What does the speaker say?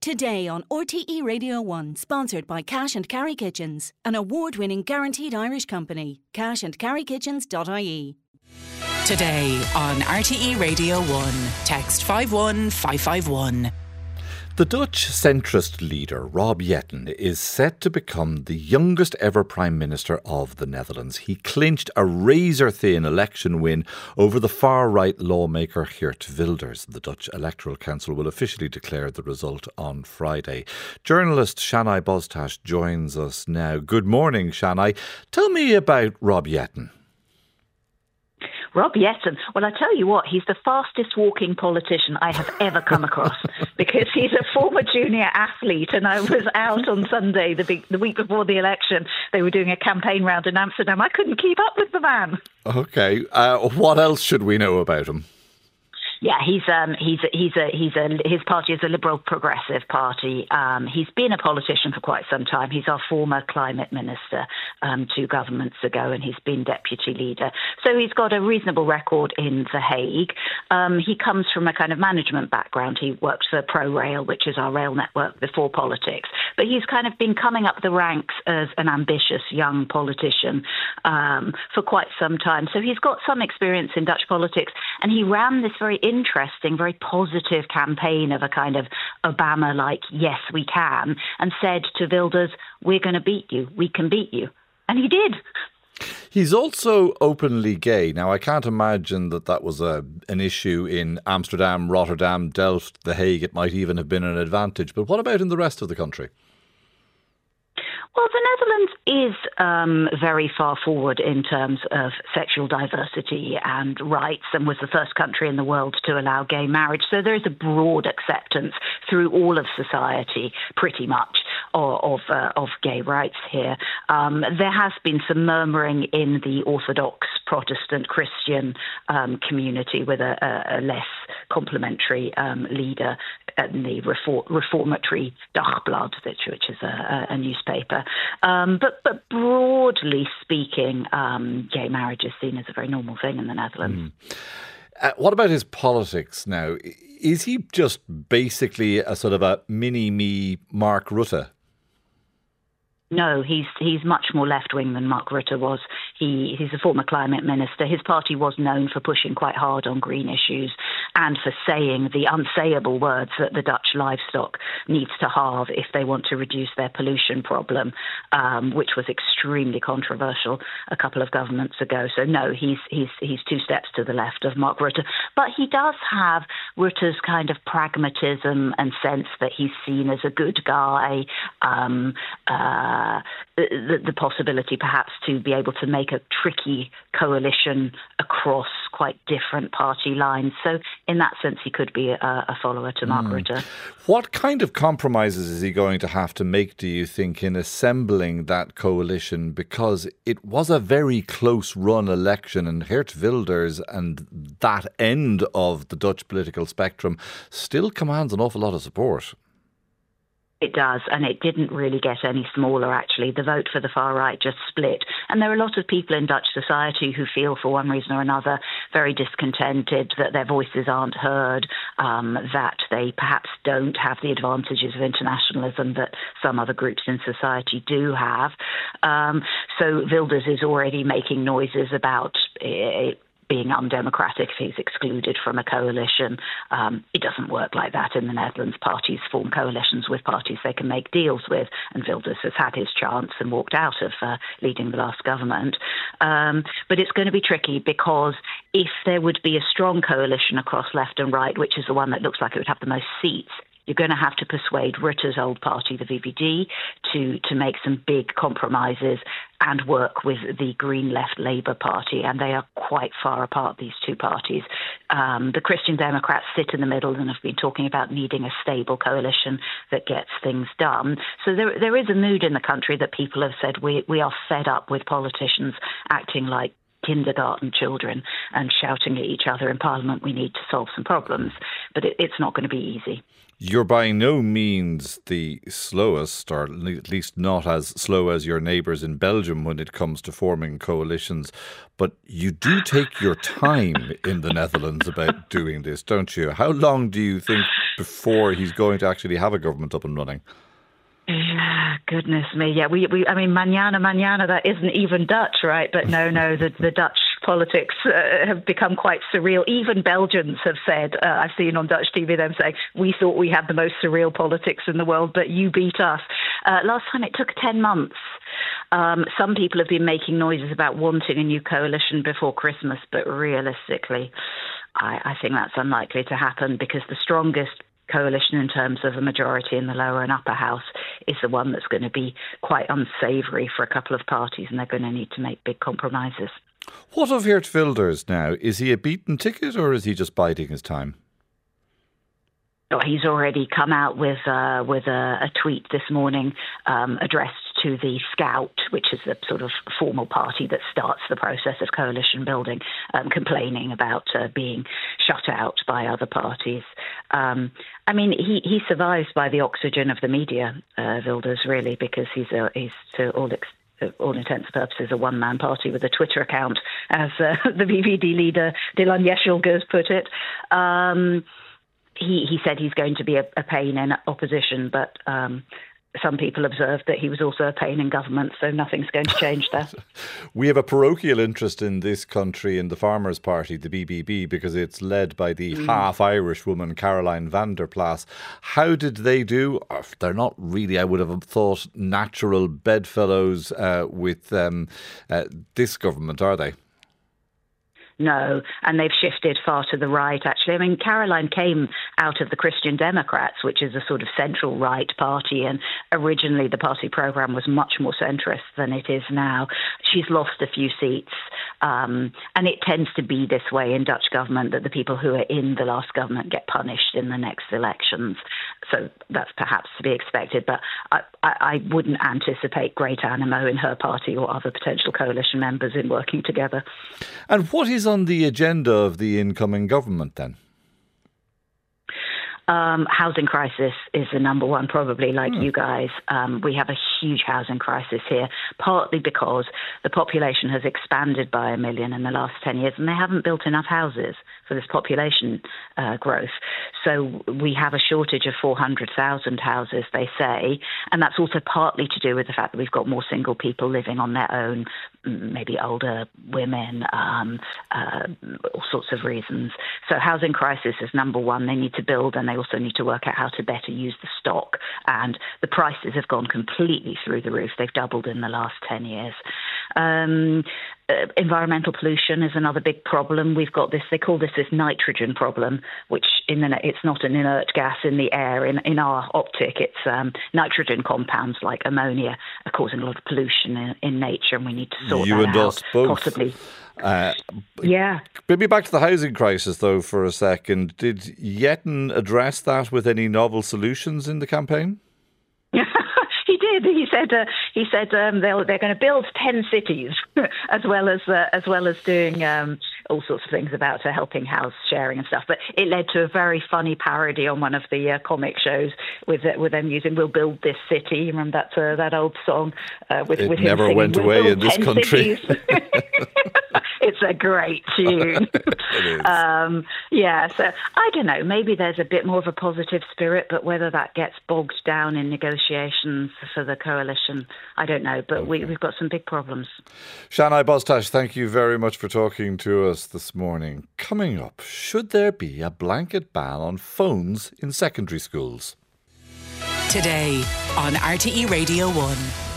Today on RTE Radio 1, sponsored by Cash and Carry Kitchens, an award-winning guaranteed Irish company. cashandcarrykitchens.ie. Today on RTE Radio 1, text 51551. The Dutch centrist leader, Rob Jetten, is set to become the youngest ever Prime Minister of the Netherlands. He clinched a razor-thin election win over the far-right lawmaker Geert Wilders. The Dutch Electoral Council will officially declare the result on Friday. Journalist Shanai Boztash joins us now. Good morning, Shanai. Tell me about Rob Jetten. Rob Jetten. Well, I tell you what, he's the fastest walking politician I have ever come across because he's a former junior athlete, and I was out on Sunday, the week before the election. They were doing a campaign round in Amsterdam. I couldn't keep up with the man. Okay, what else should we know about him? Yeah, his party is a Liberal Progressive Party. He's been a politician for quite some time. He's our former climate minister 2 governments ago, and he's been deputy leader. So he's got a reasonable record in The Hague. He comes from a kind of management background. He worked for ProRail, which is our rail network, before politics. But he's kind of been coming up the ranks as an ambitious young politician for quite some time. So he's got some experience in Dutch politics, and he ran this very interesting, very positive campaign of a kind of Obama-like, yes, we can, and said to Wilders, we're going to beat you, we can beat you. And he did. He's also openly gay. Now, I can't imagine that was an issue in Amsterdam, Rotterdam, Delft, The Hague. It might even have been an advantage. But what about in the rest of the country? Well, the Netherlands is very far forward in terms of sexual diversity and rights, and was the first country in the world to allow gay marriage. So there is a broad acceptance through all of society, pretty much, of gay rights here. There has been some murmuring in the Orthodox Protestant Christian community with a less complimentary leader in the Reformatory Dagblad, which is a newspaper. But broadly speaking, gay marriage is seen as a very normal thing in the Netherlands. What about his politics now? Is he just basically a sort of a mini-me Mark Rutte? No, he's much more left-wing than Mark Rutte was. He's a former climate minister. His party was known for pushing quite hard on green issues and for saying the unsayable words that the Dutch livestock needs to halve if they want to reduce their pollution problem, which was extremely controversial a couple of governments ago. So no, he's 2 steps to the left of Mark Rutte. But he does have Rutte's kind of pragmatism and sense that he's seen as a good guy, the possibility perhaps to be able to make a tricky coalition across quite different party lines. So in that sense, he could be a follower to Mark Rutte. What kind of compromises is he going to have to make, do you think, in assembling that coalition? Because it was a very close-run election, and Geert Wilders and that end of the Dutch political spectrum still commands an awful lot of support. It does, and it didn't really get any smaller, actually. The vote for the far right just split. And there are a lot of people in Dutch society who feel, for one reason or another, very discontented that their voices aren't heard, that they perhaps don't have the advantages of internationalism that some other groups in society do have. So Wilders is already making noises about being undemocratic if he's excluded from a coalition. It doesn't work like that in the Netherlands. Parties form coalitions with parties they can make deals with, and Wilders has had his chance and walked out of leading the last government. But it's going to be tricky because if there would be a strong coalition across left and right, which is the one that looks like it would have the most seats, you're going to have to persuade Rutte's old party, the VVD, to make some big compromises and work with the Green Left Labour Party. And they are quite far apart, these 2 parties. The Christian Democrats sit in the middle and have been talking about needing a stable coalition that gets things done. So there is a mood in the country that people have said we are fed up with politicians acting like kindergarten children and shouting at each other in Parliament, we need to solve some problems. But it's not going to be easy. You're by no means the slowest, or at least not as slow as your neighbours in Belgium when it comes to forming coalitions. But you do take your time in the Netherlands about doing this, don't you? How long do you think before he's going to actually have a government up and running? Yeah, goodness me. Yeah, I mean, mañana, that isn't even Dutch, right? But no, the Dutch politics have become quite surreal. Even Belgians have said, I've seen on Dutch TV them saying, we thought we had the most surreal politics in the world, but you beat us. Last time it took 10 months. Some people have been making noises about wanting a new coalition before Christmas, but realistically, I think that's unlikely to happen because the strongest coalition in terms of a majority in the lower and upper house is the one that's going to be quite unsavoury for a couple of parties, and they're going to need to make big compromises. What of Geert Wilders now? Is he a beaten ticket or is he just biding his time? He's already come out with a tweet this morning addressed to the Scout, which is the sort of formal party that starts the process of coalition building, complaining about being shut out by other parties. I mean, he survives by the oxygen of the media, Wilders, really, because he's to all intents and purposes a one-man party with a Twitter account, as the VVD leader Dylan Jeschelgers put it. He said he's going to be a pain in opposition, but some people observed that he was also a pain in government, so nothing's going to change there. We have a parochial interest in this country in the Farmers' Party, the BBB, because it's led by the half-Irish woman Caroline van der Plas. How did they do? They're not really, I would have thought, natural bedfellows with this government, are they? No, and they've shifted far to the right, actually. I mean, Caroline came out of the Christian Democrats, which is a sort of central-right party, and originally the party programme was much more centrist than it is now. She's lost a few seats, and it tends to be this way in Dutch government, that the people who are in the last government get punished in the next elections. So that's perhaps to be expected, but I wouldn't anticipate great animo in her party or other potential coalition members in working together. And what is on the agenda of the incoming government then? Housing crisis is the number one, probably, like you guys. We have a huge housing crisis here, partly because the population has expanded by 1 million in the last 10 years, and they haven't built enough houses for this population growth. So we have a shortage of 400,000 houses, they say, and that's also partly to do with the fact that we've got more single people living on their own, maybe older women, all sorts of reasons. So housing crisis is number one. They need to build, and they also need to work out how to better use the stock. And the prices have gone completely through the roof. They've doubled in the last 10 years. Environmental pollution is another big problem. We've got this, they call this nitrogen problem, which it's not an inert gas in the air. In our optic, it's nitrogen compounds like ammonia are causing a lot of pollution in nature, and we need to sort that out. You and us both. Possibly. Yeah. Bring me back to the housing crisis, though, for a second. Did Yetten address that with any novel solutions in the campaign? He did. He said they're going to build 10 cities, as well as doing all sorts of things about helping house sharing and stuff. But it led to a very funny parody on one of the comic shows with them using "We'll build this city." Remember that old song with him singing, never went away in this country. It's a great tune. So I don't know. Maybe there's a bit more of a positive spirit, but whether that gets bogged down in negotiations for the coalition, I don't know. But we've got some big problems. Shanai Boztash, thank you very much for talking to us this morning. Coming up, should there be a blanket ban on phones in secondary schools? Today on RTE Radio 1.